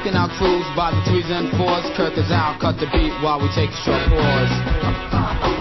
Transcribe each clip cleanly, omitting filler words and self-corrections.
Rocking our crews by the threes and fours. Kirk is out, cut the beat while we take a short pause.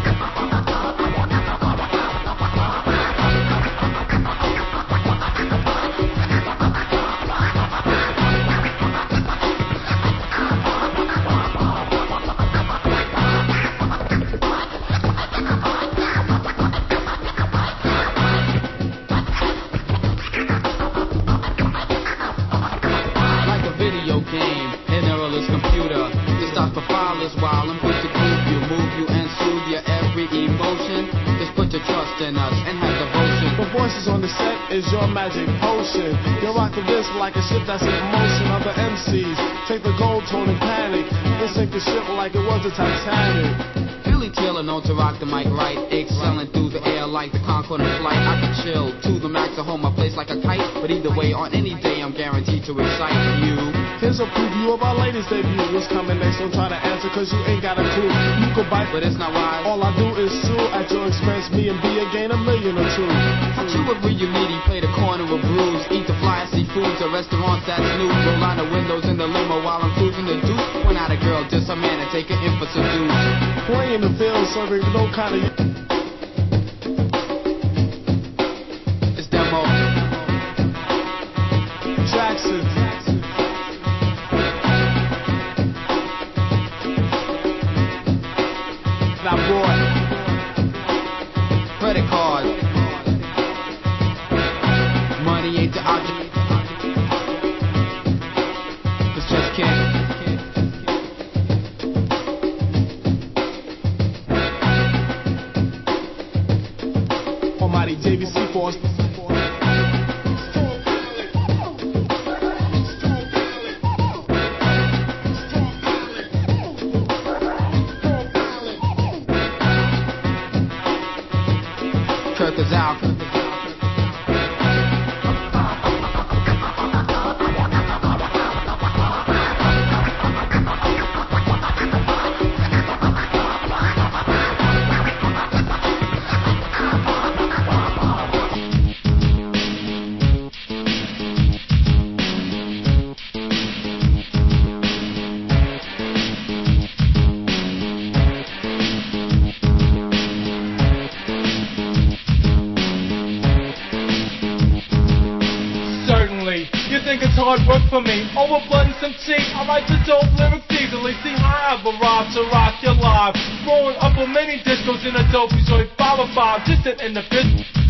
Game, an errorless computer. To stop the filers while I'm good to groove you, move you and soothe your every emotion. Just put your trust in us and have devotion. The voices on the set is your magic potion. You rock the disc like a ship that's in motion. Other MCs take the gold tone and panic and sink the ship like it was the Titanic. Billy Taylor known to rock the mic right, excelling through the air like the Concorde in flight. I can chill to the max to hold my place like a kite, but either way, on any day, I'm guaranteed to excite you. Here's a preview of our latest debut. What's coming next? Don't try to answer, cause you ain't got a clue. You could bite, but it's not wise. All I do is sue at your expense. Me and B gain $1 million or two. How you agree you meaty? Play the corner of brews, eat the fly seafoods at restaurants that's new. Roll out the windows in the limo while I'm cruising the deuce. Point out a girl, just a man, and take her in for seduce. Playing the field, serving no kind of. It's demo. Jackson. Now boy. Credit card. Money ain't the object. It's just kidding. Almighty JVC Force. Kirk is out. You think it's hard work for me? Over blunt and some tea, I write the dope lyrics easily. See, I have arrived to rock your life. Growing up on many discos in a dopey joint, 505, just in the fifth.